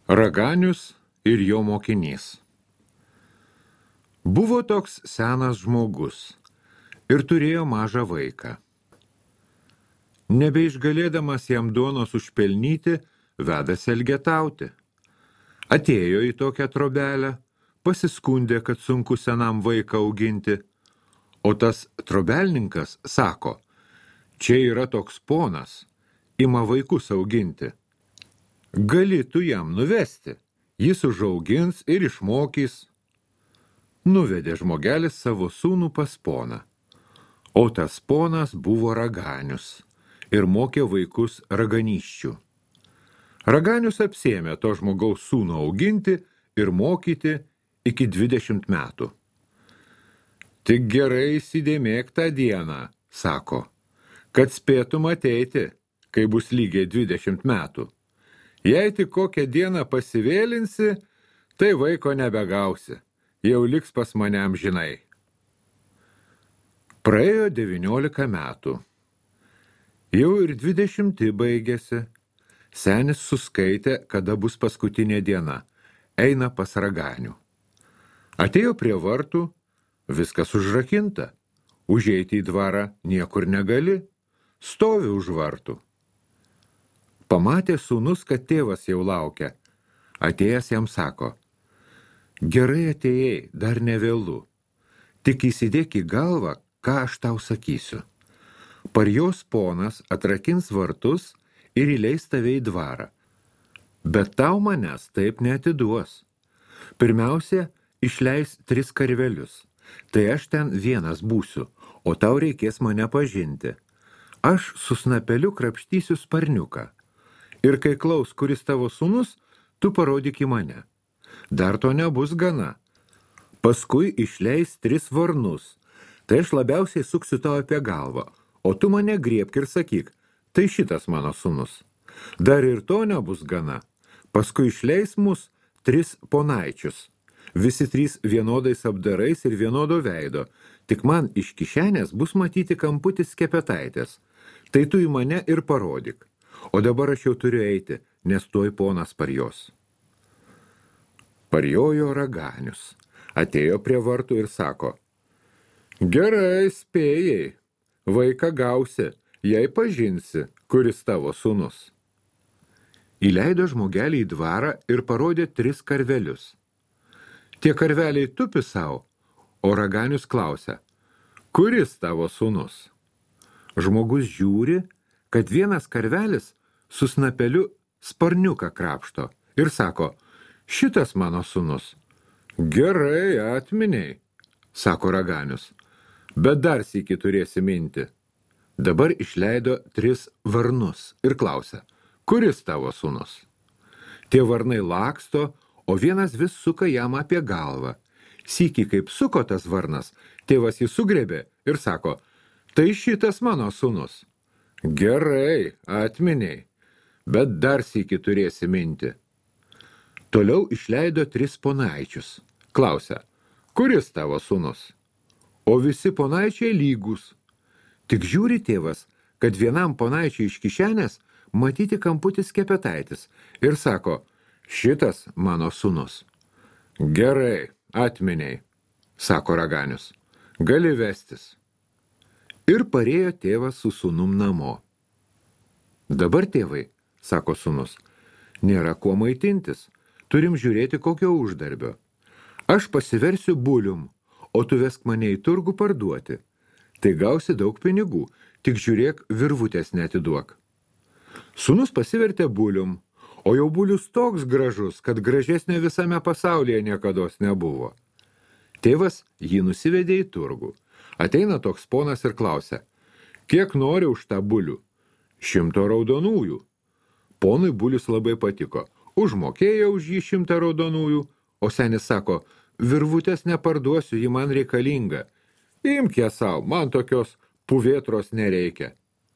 Raganius ir jo mokinys. Buvo toks senas žmogus ir turėjo mažą vaiką. Nebeišgalėdamas jam duonos užpelnyti, vedasi elgetauti. Atėjo į tokią trobelę, pasiskundė, kad sunku senam vaiką auginti, o tas trobelninkas sako, čia yra toks ponas, ima vaikus auginti. Gali tu jam nuvesti, jis užaugins ir išmokys. Nuvedė žmogelis savo sūnų pas poną, o tas ponas buvo Raganius ir mokė vaikus raganysčių. Raganius apsėmė to žmogaus sūnų auginti ir mokyti iki 20 metų. Tik gerai įsidėmėk tą dieną, sako, kad spėtum ateiti, kai bus lygiai 20 metų. Jei tik kokią dieną pasivėlinsi, tai vaiko nebegausi, jau liks pas mane amžinai. Praėjo 19 metų. Jau ir 20 baigėsi. Senis suskaitė, kada bus paskutinė diena. Eina pas Raganių. Atėjo prie vartų, viskas užrakinta. Užeiti į dvarą niekur negali. Stovi už vartų. Pamatė sūnus, kad tėvas jau laukia. Atėjęs jam sako, gerai atėjai, dar nevėlu. Tik įsidėk į galvą, ką aš tau sakysiu. Parjos ponas atrakins vartus ir įleis tave į dvarą. Bet tau manęs taip neatiduos. Pirmiausia, išleis 3 karvelius. Tai aš ten vienas būsiu, o tau reikės mane pažinti. Aš su snapeliu krapštysiu sparniuką. Ir kai klaus, kuris tavo sūnus, tu parodyk į mane. Dar to nebus gana. Paskui išleis 3 varnus. Tai aš labiausiai suksiu tau apie galvą, o tu mane griebk ir sakyk, tai šitas mano sūnus. Dar ir to nebus gana. Paskui išleis mus 3 ponaičius. Visi 3 vienodais apdarais ir vienodo veido. Tik man iš kišenės bus matyti kamputis skepetaitės. Tai tu į mane ir parodyk. O dabar aš jau turiu eiti, nes tuoj ponas parjos. Parjojo Raganius. Atėjo prie vartų ir sako, gerai, spėjai, vaiką gausi, jei pažinsi, kuris tavo sūnus. Įleido žmogelį į dvarą ir parodė 3 karvelius. Tie karveliai tupi savo, o Raganius klausia, kuris tavo sūnus? Žmogus žiūri, kad vienas karvelis su snapeliu sparniuką krapšto ir sako, šitas mano sūnus. Gerai, atminiai, sako Raganius, bet dar sykį turėsi minti. Dabar išleido 3 varnus ir klausia, kuris tavo sūnus? Tie varnai laksto, o vienas vis suka jam apie galvą. Sykį kaip suko tas varnas, tėvas jį sugrebė ir sako, tai šitas mano sūnus. Gerai, atminiai, bet dar sykį turėsi minti. Toliau išleido 3 ponaičius. Klausia, kuris tavo sūnus? O visi ponaičiai lygus. Tik žiūri tėvas, kad vienam ponaičiai iš kišenės matyti kamputis skepetaitis ir sako, šitas mano sūnus. Gerai, atminiai, sako Raganius, gali vestis. Ir parėjo tėvas su sūnum namo. Dabar tėvai, sako sūnus, nėra kuo maitintis, turim žiūrėti kokio uždarbio. Aš pasiversiu bulium, o tu vesk mane į turgų parduoti. Tai gausi daug pinigų, tik žiūrėk, virvutės neatiduok. Sūnus pasivertė bulium, o jau bulius toks gražus, kad gražesnė visame pasaulyje niekados nebuvo. Tėvas jį nusivedė į turgų. Ateina toks ponas ir klausia, kiek nori už tą bulių? 100 raudonųjų. Ponui bulius labai patiko. Užmokėjo už jį 100 raudonųjų, o senis sako, virvutės neparduosiu, ji man reikalinga. Imk ją savo, man tokios puvėtros nereikia.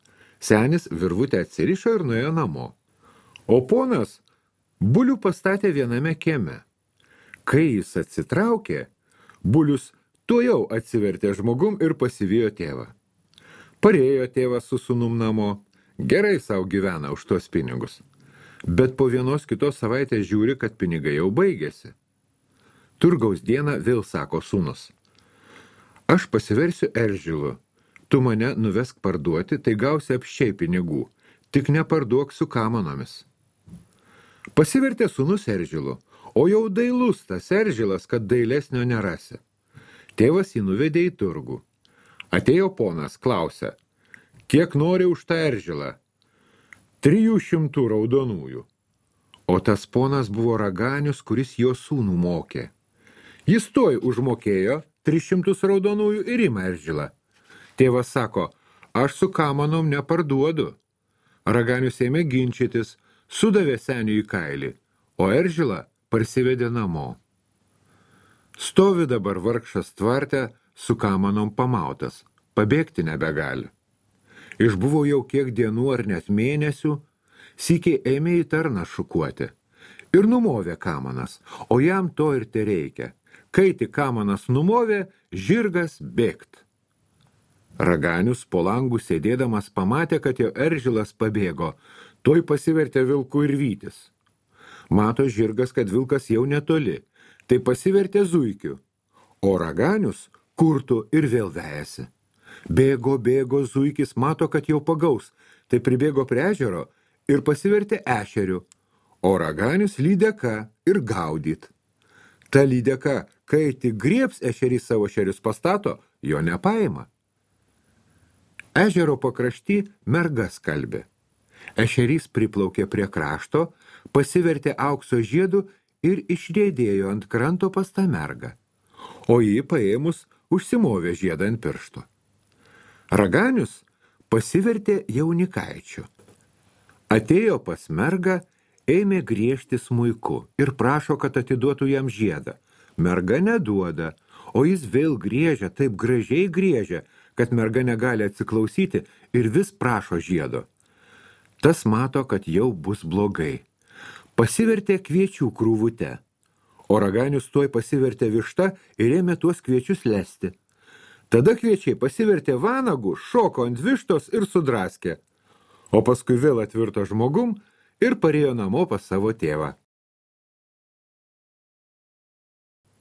Senis virvutę atsirišo ir nuėjo namo. O ponas bulių pastatė viename kieme. Kai jis atsitraukė, bulius tuojau atsivertė žmogum ir pasivijo tėvą. Parėjo tėvas su sūnum namo, gerai sau gyvena už tuos pinigus. Bet po vienos kitos savaitės žiūri, kad pinigai jau baigėsi. Turgaus dieną vėl sako sūnus: aš pasiversiu eržilu, tu mane nuvesk parduoti, tai gausi apsčiai pinigų, tik neparduok su kamanomis. Pasivertė sūnus eržilu, o jau dailus tas eržilas, kad dailesnio nerasi. Tėvas jį nuvedė į turgų. Atėjo ponas, klausia: kiek nori už tą eržilą? 300 raudonųjų. O tas ponas buvo raganius, kuris jo sūnų mokė. Jis tuoj užmokėjo 300 raudonųjų ir ima eržilą. Tėvas sako: aš su kamanom neparduodu. Raganius ėmė ginčytis, sudavė seniui į kailį, o eržilą parsivedė namo. Stovi dabar vargšas tvarte, su kamanom pamautas, pabėgti nebegali. Išbuvo jau kiek dienų ar net mėnesių, sykiai ėmė į tarną šukuoti. Ir numovė kamanas, o jam to ir tereikia. Kai tik kamanas numovė, žirgas bėgt. Raganius po langų sėdėdamas pamatė, kad jo eržilas pabėgo, tuoj pasivertė vilku ir vytis. Mato žirgas, kad vilkas jau netoli, tai pasivertė zuikiu, o raganius kurtų ir vėl vejasi. Bėgo zuikis, mato, kad jau pagaus, tai pribėgo prie ežero ir pasivertė ešeriu, o raganius lydeka ir gaudyt. Ta lydeka, kai tik griebs ešerys savo šerius pastato, jo nepaima. Ežero pakrašty merga skalbė. Ešerys priplaukė prie krašto, pasivertė aukso žiedu ir išriedėjo ant kranto pas tą mergą, o jį paėmus užsimovė žiedą ant piršto. Raganius pasivertė jaunikaičiu. Atėjo pas mergą, ėmė griežti smuiku ir prašo, kad atiduotų jam žiedą. Merga neduoda, o jis vėl griežia, taip gražiai griežia, kad merga negali atsiklausyti ir vis prašo žiedo. Tas mato, kad jau bus blogai. Pasivertė kviečių krūvute, o raganius tuoj pasivertė višta ir ėmė tuos kviečius lesti. Tada kviečiai pasivertė vanagų, šoko ant vištos ir sudraskė, o paskui vėl atvirto žmogum ir parėjo namo pas savo tėvą.